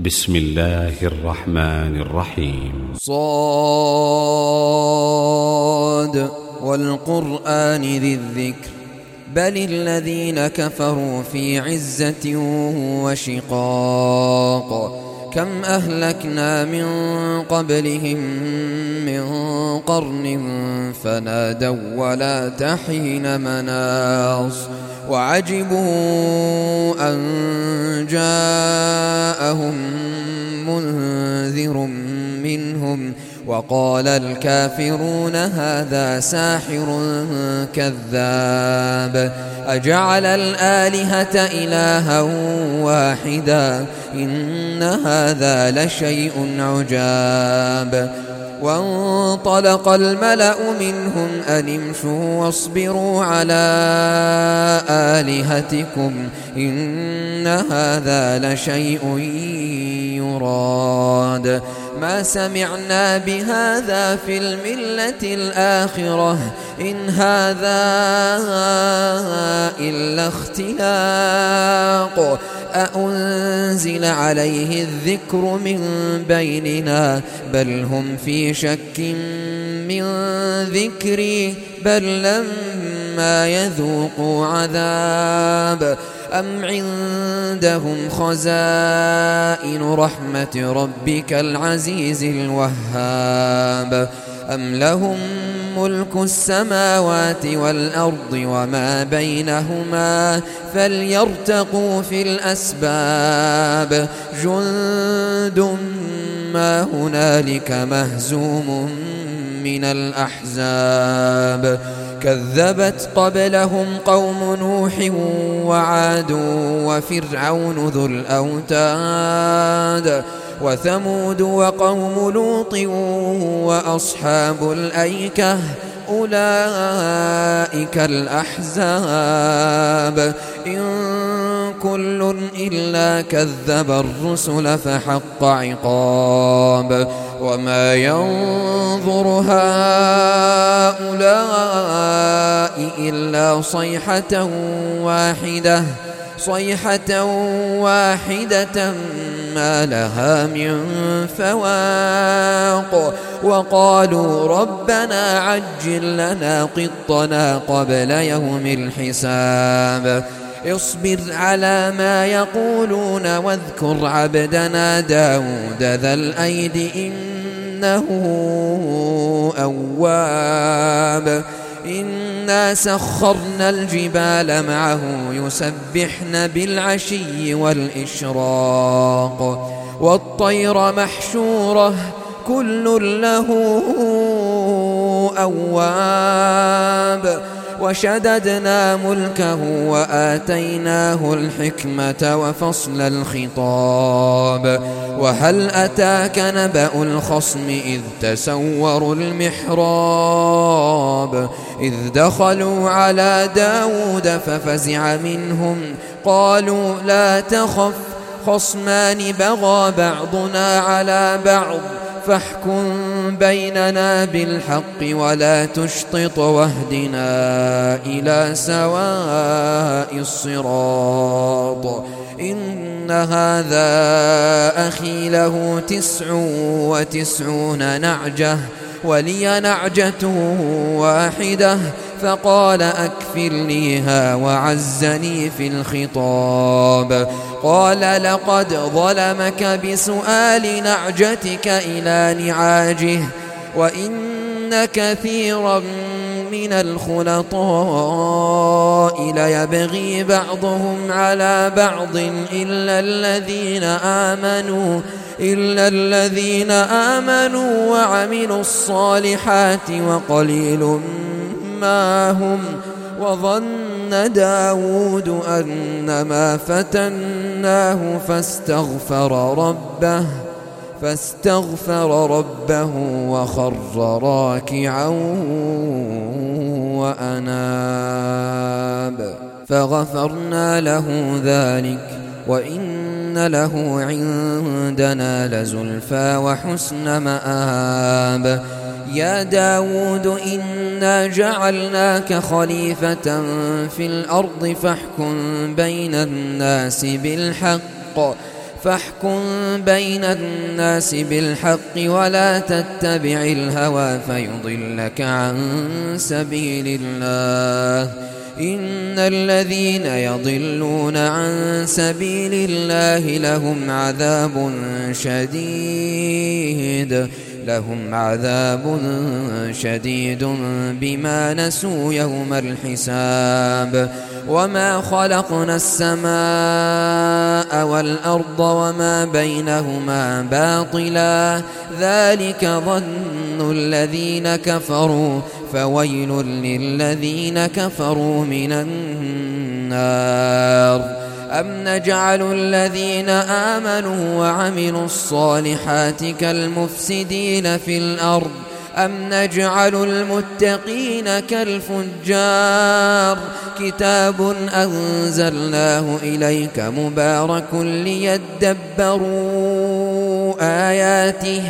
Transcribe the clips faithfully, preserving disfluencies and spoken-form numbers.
بسم الله الرحمن الرحيم. صاد والقرآن ذي الذكر بل الذين كفروا في عزة وشقاق كم أهلكنا من قبلهم من قرن فنادوا ولا تحين مناص وعجبوا أن جاءهم منذر منهم وقال الكافرون هذا ساحر كذاب أجعل الآلهة إلها واحدا إن هذا لشيء عجاب وانطلق الملأ منهم أن امشوا واصبروا على آلهتكم إن هذا لشيء يراد ما سمعنا بهذا في الملة الآخرة إن هذا إلا اختلاق أأنزل عليه الذكر من بيننا بل هم في شك من ذكري بل لما يذوقوا عذاب أم عندهم خزائن رحمة ربك العزيز الوهاب أم لهم ملك السماوات والأرض وما بينهما فليرتقوا في الأسباب جند ما هنالك مهزوم من الأحزاب كذبت قبلهم قوم نوح وعاد وفرعون ذو الأوتاد وثمود وقوم لوط وأصحاب الأيكة أولئك الأحزاب إن كل إلا كذب الرسل فحق عقاب وما ينظر هؤلاء إلا صيحة واحدة صيحة واحدة ما لها من فواق وقالوا ربنا عجل لنا قطنا قبل يوم الحساب اصبر على ما يقولون واذكر عبدنا داود ذا الأيد إنه أواب إنا سخرنا الجبال معه يسبحن بالعشي والإشراق والطير محشورة كل له أواب وشددنا ملكه وآتيناه الحكمة وفصل الخطاب وهل أتاك نبأ الخصم إذ تسوروا المحراب إذ دخلوا على داود ففزع منهم قالوا لا تخف خصمان بغى بعضنا على بعض فاحكم بيننا بالحق ولا تشطط واهدنا إلى سواء الصراط إن هذا أخي له تسع وتسعون نعجة ولي نعجة واحدة فقال أكفلنيها وعزني في الخطاب قال لقد ظلمك بسؤال نعجتك إلى نعاجه وإن كثيرا من الخلطاء ليبغي بعضهم على بعض إلا الذين آمنوا إلا الذين آمنوا وعملوا الصالحات وقليل ما هم وظن داود أنما فتناه فاستغفر ربه فاستغفر ربه وخر راكعا وأناب فغفرنا له ذلك وإن له عندنا لزلفى وحسن مآب يا داود إنا جعلناك خليفة في الأرض فاحكم بين الناس بالحق فاحكم بين الناس بالحق ولا تتبع الهوى فيضلك عن سبيل الله إن الذين يضلون عن سبيل الله لهم عذاب شديد لهم عذاب شديد بما نسوا يوم الحساب وما خلقنا السماء والأرض وما بينهما باطلا ذلك ظن الذين كفروا فويل للذين كفروا من النار أم نجعل الذين آمنوا وعملوا الصالحات كالمفسدين في الأرض أم نجعل المتقين كالفجار كتاب أنزلناه إليك مبارك ليدبروا آياته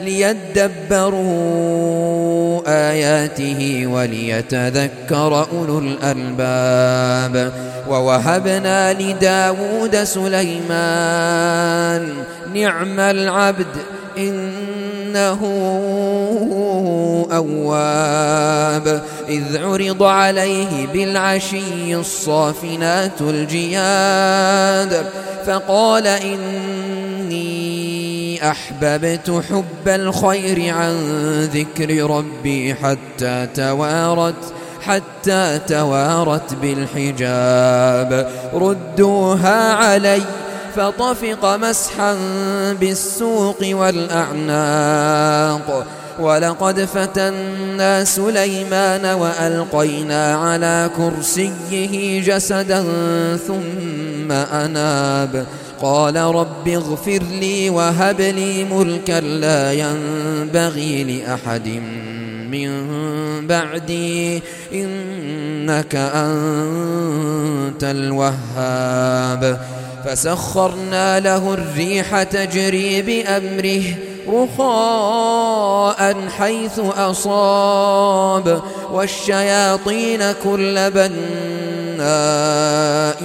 ليدبروا آياته وليتذكر أولو الألباب ووهبنا لداود سليمان نعم العبد إنه أواب إذ عرض عليه بالعشي الصافنات الجياد فقال إني أحببت حب الخير عن ذكر ربي حتى توارت حتى توارت بالحجاب ردوها علي فطفق مسحا بالسوق والأعناق ولقد فتنا سليمان وألقينا على كرسيه جسدا ثم أناب قال رب اغفر لي وهب لي ملكا لا ينبغي لأحد من بعدي إنك أنت الوهاب فسخرنا له الريح تجري بأمره رخاء حيث أصاب والشياطين كل بناء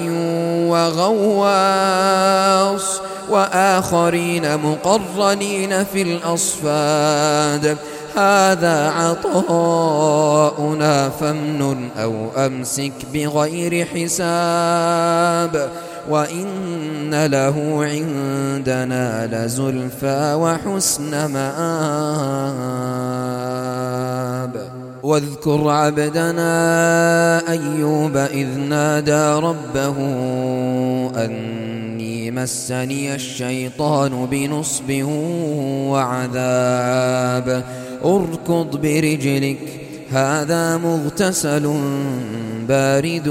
وغواص وآخرين مقرنين في الأصفاد هذا عطاؤنا فامنن أو أمسك بغير حساب وإن له عندنا لزلفى وحسن مآب واذكر عبدنا أيوب إذ نادى ربه أني مسني الشيطان بنصب وعذاب اركض برجلك هذا مغتسل بارد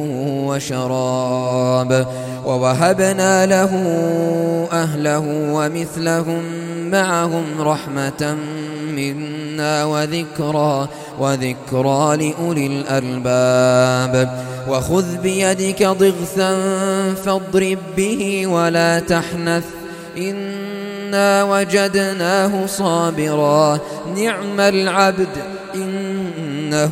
وشراب ووهبنا له أهله ومثلهم معهم رحمة منا وذكرى وذكرى لأولي الألباب وخذ بيدك ضغثا فاضرب به ولا تحنث إنا وجدناه صابرا نعم العبد إنه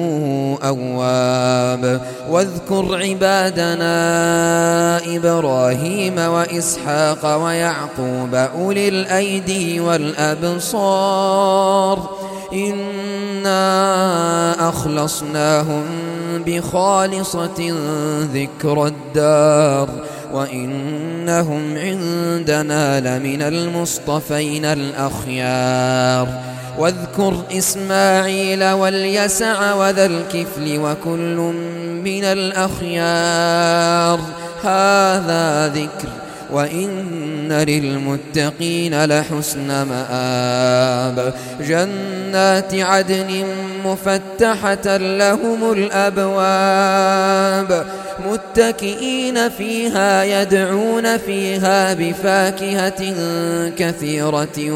أواب واذكر عبادنا إبراهيم وإسحاق ويعقوب أولي الأيدي والأبصار إنا أخلصناهم بخالصة ذكر الدار وإنهم عندنا لمن المصطفين الأخيار واذكر إسماعيل واليسع وذا الكفل وكل من الأخيار هذا ذكر وإن للمتقين لحسن مآب جنات عدن مفتحة لهم الأبواب متكئين فيها يدعون فيها بفاكهة كثيرة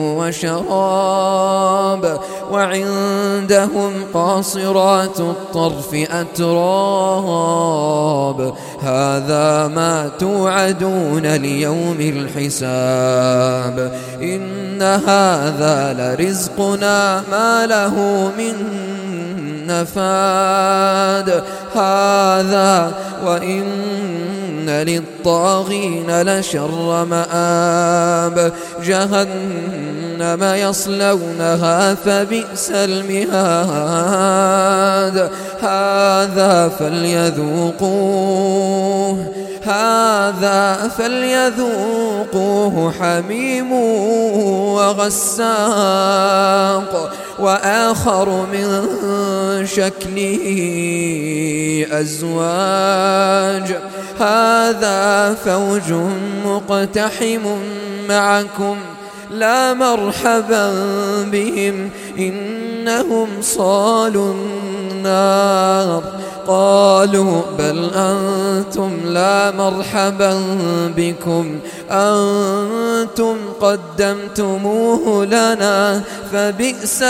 وشراب وعندهم قاصرات الطرف أتراب هذا ما توعدون ليوم الحساب إن هذا لرزقنا ما له من نفاد هذا وإن للطاغين لشر مآب جهنم يصلونها فبئس المهاد هذا فليذوقوه هذا فليذوقوه حميم وغساق وآخر من شكله أزواج هذا فوج مقتحم معكم لا مرحبا بهم إنهم صالوا النار قالوا بل أنتم لا مرحبا بكم أنتم قدمتموه لنا فبئس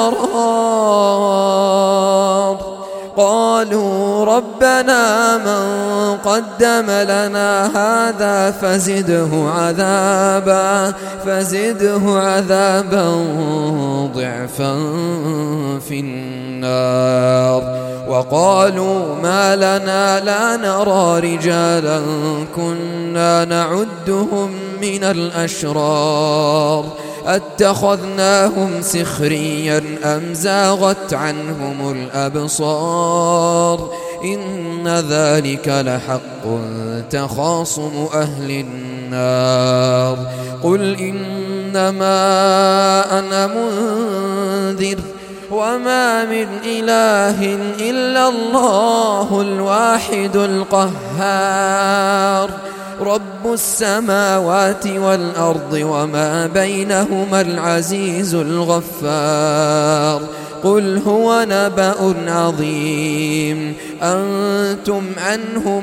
القرار قالوا ربنا من قدم لنا هذا فزده عذابا فزده عذابا ضعفا في النار وقالوا ما لنا لا نرى رجالا كنا نعدهم من الأشرار أتخذناهم سخريا أم زاغت عنهم الأبصار إن ذلك لحق تخاصم أهل النار قل إنما أنا منذر وما من إله إلا الله الواحد القهار رب السماوات والأرض وما بينهما العزيز الغفار قل هو نبأ عظيم أنتم عنه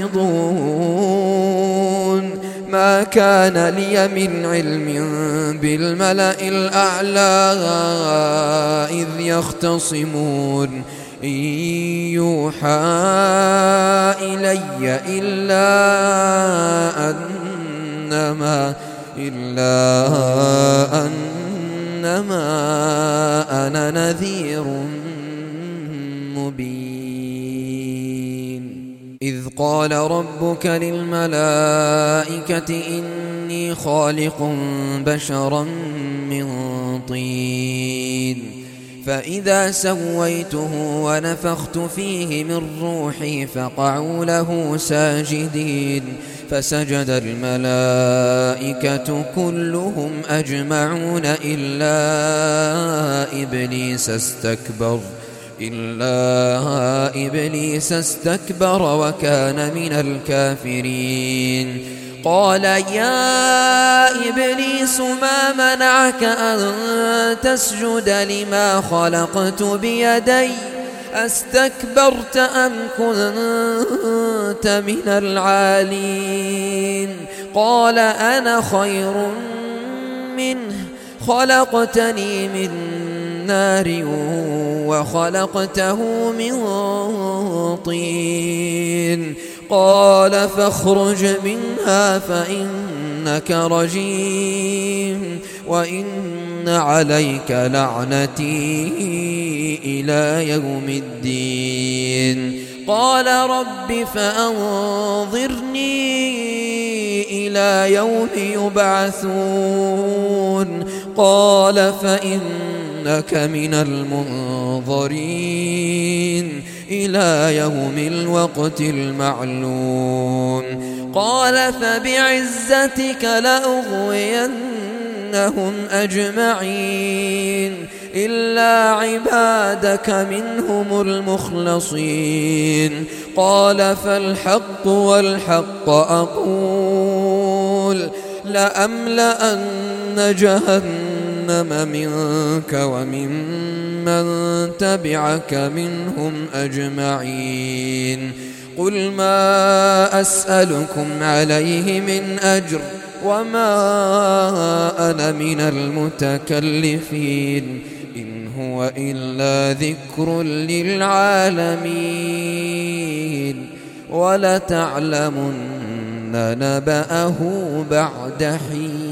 معرضون ما كان لي من علم بالملأ الأعلى إذ يختصمون إن يوحى إلي إلا أنما إلا أنما أنا نذير مبين إذ قال ربك للملائكة إني خالق بشرا من طين فإذا سويته ونفخت فيه من روحي فقعوا له ساجدين فسجد الملائكة كلهم أجمعون إلا إبليس استكبر إلا إبليس استكبر وكان من الكافرين قال يا إبليس ما منعك أن تسجد لما خلقت بيدي أستكبرت أم كنت من العالين قال أنا خير منه خلقتني من نار وخلقته من طين قال فاخرج منها فإنك رجيم وإن عليك لعنتي إلى يوم الدين قال رب فأنظرني إلى يوم يبعثون قال فإنك من المنظرين إلى يوم الوقت المعلوم قال فبعزتك لأغوينهم أجمعين إلا عبادك منهم المخلصين قال فالحق والحق أقول لأملأن جهنم منك وممن تبعك منهم أجمعين قل ما أسألكم عليه من أجر وما أنا من المتكلفين إن هو إلا ذكر للعالمين ولتعلمن نبأه بعد حين.